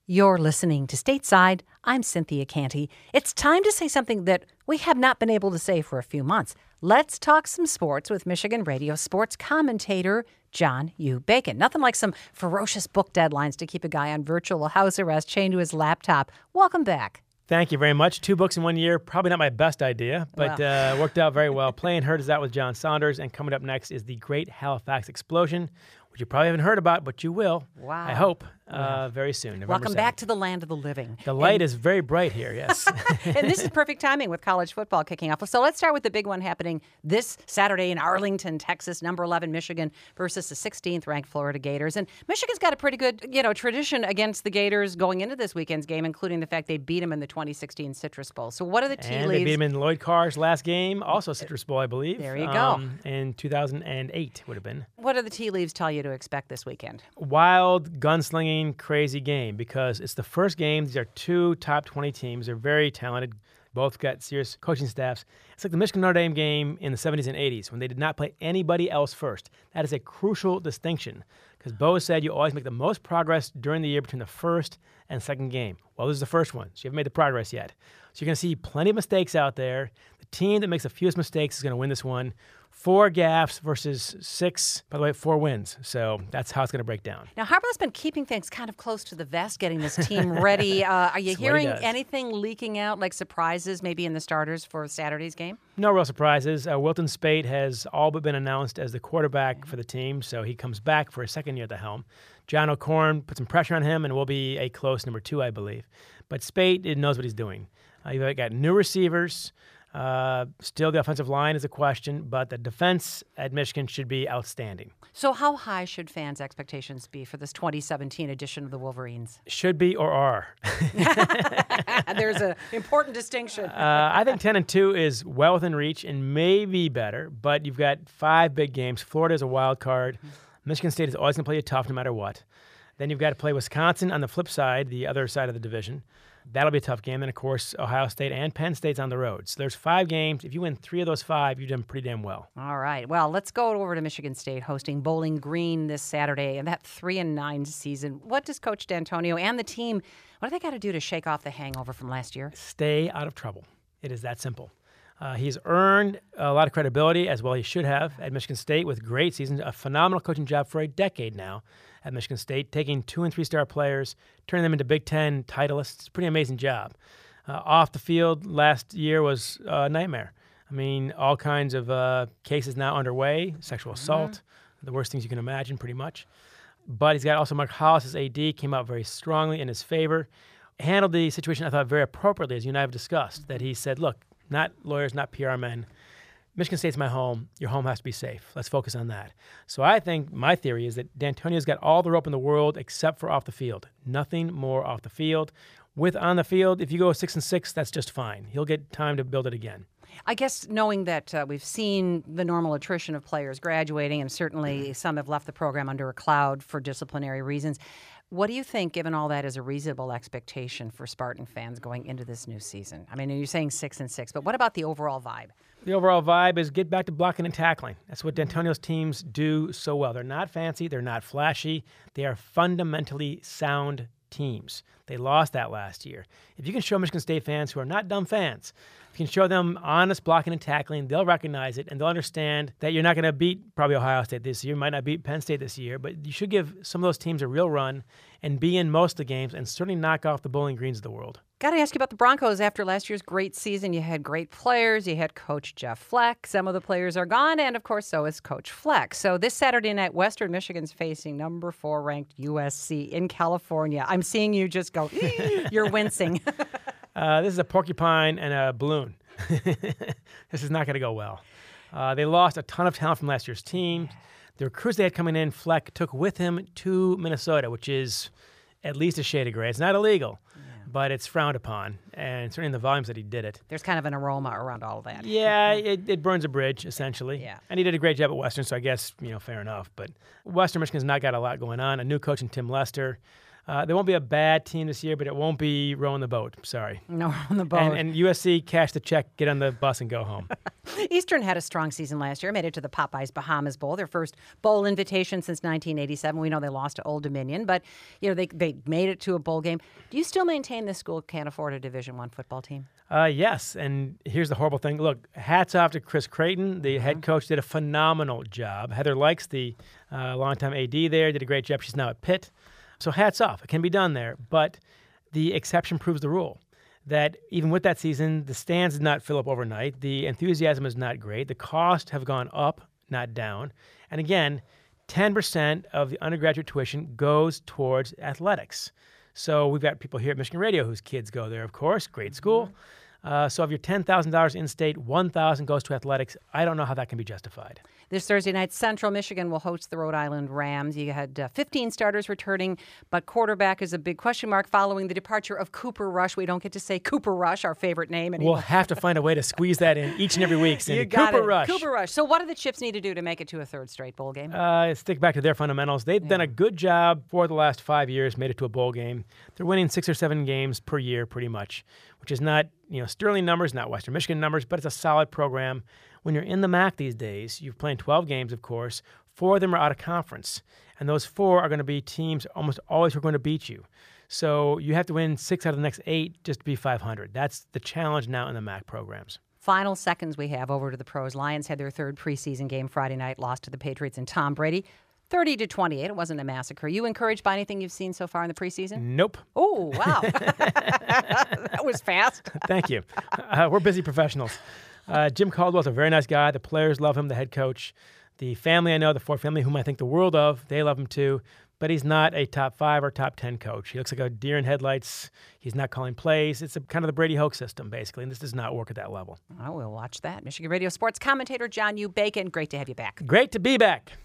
You're listening to Stateside. I'm Cynthia Canty. It's time to say something that we have not been able to say for a few months. Let's talk some sports with Michigan radio sports commentator John U. Bacon. Nothing like some ferocious book deadlines to keep a guy on virtual house arrest chained to his laptop. Welcome back. Thank you very much. 2 books in 1 year, probably not my best idea, but worked out very well. Playing Hurt is out with John Saunders, and coming up next is the Great Halifax Explosion, which you probably haven't heard about, but you will, Wow. I hope, very soon. November Welcome 7th. back to the land of the living. The light is very bright here, yes. And this is perfect timing with college football kicking off. So let's start with the big one happening this Saturday in Arlington, Texas. Number 11 Michigan versus the 16th ranked Florida Gators. And Michigan's got a pretty good, tradition against the Gators going into this weekend's game, including the fact they beat them in the 2016 Citrus Bowl. So what are the tea And leaves? they beat him in Lloyd Carr's last game, also Citrus Bowl, I believe. There you go. In 2008 would have been. What do the tea leaves tell you to expect this weekend? Wild, gunslinging, crazy game because it's the first game. These are 2 top 20 teams. They're very talented. Both got serious coaching staffs. It's like the Michigan Notre Dame game in the 70s and 80s when they did not play anybody else first. That is a crucial distinction because Bo said you always make the most progress during the year between the first and second game. Well, this is the first one, so you haven't made the progress yet. So you're going to see plenty of mistakes out there. The team that makes the fewest mistakes is going to win this one. 4 gaffes versus 6, by the way, 4 wins. So that's how it's going to break down. Now, Harbaugh's been keeping things kind of close to the vest, getting this team ready. Are you That's what he hearing does. anything leaking out, like surprises maybe in the starters for Saturday's game? No real surprises. Wilton Spate has all but been announced as the quarterback for the team, so he comes back for his second year at the helm. John O'Korn put some pressure on him and will be a close number 2, I believe. But Spate knows what he's doing. You've got new receivers. Still, the offensive line is a question, but the defense at Michigan should be outstanding. So how high should fans' expectations be for this 2017 edition of the Wolverines? Should be or are. There's an important distinction. I think 10-2 is well within reach and maybe better, but you've got 5 big games. Florida is a wild card. Michigan State is always going to play you tough no matter what. Then you've got to play Wisconsin on the flip side, the other side of the division. That'll be a tough game. And, of course, Ohio State and Penn State's on the road. So there's 5 games. If you win 3 of those 5, you've done pretty damn well. All right. Well, let's go over to Michigan State hosting Bowling Green this Saturday and that 3-9 season. What does Coach D'Antonio and the team, what do they got to do to shake off the hangover from last year? Stay out of trouble. It is that simple. He's earned a lot of credibility, as well he should have, at Michigan State with great seasons, a phenomenal coaching job for a decade now at Michigan State, taking 2- and 3-star players, turning them into Big Ten titleists. It's a pretty amazing job. Off the field last year was a nightmare. I mean, all kinds of cases now underway, sexual assault, the worst things you can imagine pretty much. But he's got also Mark Hollis as AD, came out very strongly in his favor, handled the situation, I thought, very appropriately, as you and I have discussed, that he said, look, not lawyers, not PR men. Michigan State's my home. Your home has to be safe. Let's focus on that. So I think my theory is that D'Antonio's got all the rope in the world except for off the field. Nothing more off the field. With on the field, if you go 6-6, that's just fine. He'll get time to build it again. I guess knowing that we've seen the normal attrition of players graduating, and certainly some have left the program under a cloud for disciplinary reasons, what do you think, given all that, is a reasonable expectation for Spartan fans going into this new season? I mean, you're saying 6-6, but what about the overall vibe? The overall vibe is get back to blocking and tackling. That's what D'Antonio's teams do so well. They're not fancy. They're not flashy. They are fundamentally sound teams. They lost that last year. If you can show Michigan State fans who are not dumb fans, if you can show them honest blocking and tackling, they'll recognize it, and they'll understand that you're not going to beat probably Ohio State this year. You might not beat Penn State this year, but you should give some of those teams a real run and be in most of the games and certainly knock off the Bowling Greens of the world. Got to ask you about the Broncos. After last year's great season, you had great players. You had Coach Jeff Fleck. Some of the players are gone, and of course, so is Coach Fleck. So this Saturday night, Western Michigan's facing number 4 ranked USC in California. I'm seeing you just go, you're wincing. This is a porcupine and a balloon. This is not going to go well. They lost a ton of talent from last year's team. The recruits they had coming in, Fleck took with him to Minnesota, which is at least a shade of gray. It's not illegal, but it's frowned upon, and certainly in the volumes that he did it. There's kind of an aroma around all of that. Yeah, it burns a bridge, essentially. Yeah. And he did a great job at Western, so I guess, fair enough. But Western Michigan's not got a lot going on. A new coach in Tim Lester. There won't be a bad team this year, but it won't be rowing the boat. Sorry. No, on the boat. And USC, cash the check, get on the bus, and go home. Eastern had a strong season last year, made it to the Popeyes Bahamas Bowl, their first bowl invitation since 1987. We know they lost to Old Dominion, but they made it to a bowl game. Do you still maintain this school can't afford a Division I football team? Yes, and here's the horrible thing. Look, hats off to Chris Creighton. The head coach did a phenomenal job. Heather Likes, the longtime AD there, did a great job. She's now at Pitt. So hats off. It can be done there. But the exception proves the rule. That even with that season, the stands did not fill up overnight. The enthusiasm is not great. The costs have gone up, not down. And again, 10% of the undergraduate tuition goes towards athletics. So we've got people here at Michigan Radio whose kids go there, of course. Great school. So of your $10,000 in-state, $1,000 goes to athletics. I don't know how that can be justified. This Thursday night, Central Michigan will host the Rhode Island Rams. You had 15 starters returning, but quarterback is a big question mark following the departure of Cooper Rush. We don't get to say Cooper Rush, our favorite name anymore. We'll have to find a way to squeeze that in each and every week, Cindy. You got Cooper it. Rush. Cooper Rush. So what do the Chips need to do to make it to a third straight bowl game? Stick back to their fundamentals. They've done a good job for the last 5 years, made it to a bowl game. They're winning 6 or 7 games per year pretty much, which is not Sterling numbers, not Western Michigan numbers, but it's a solid program. When you're in the MAC these days, you're playing 12 games, of course. 4 of them are out of conference, and those 4 are going to be teams almost always who are going to beat you. So you have to win 6 out of the next 8 just to be 500. That's the challenge now in the MAC programs. Final seconds we have over to the pros. Lions had their third preseason game Friday night, lost to the Patriots and Tom Brady. 30-28. It wasn't a massacre. You encouraged by anything you've seen so far in the preseason? Nope. Oh, wow. That was fast. Thank you. We're busy professionals. Jim Caldwell's a very nice guy. The players love him, the head coach. The family I know, the Ford family, whom I think the world of, they love him too. But he's not a top 5 or top 10 coach. He looks like a deer in headlights. He's not calling plays. It's kind of the Brady Hoke system, basically, and this does not work at that level. Oh, we'll watch that. Michigan Radio sports commentator John U. Bacon, great to have you back. Great to be back.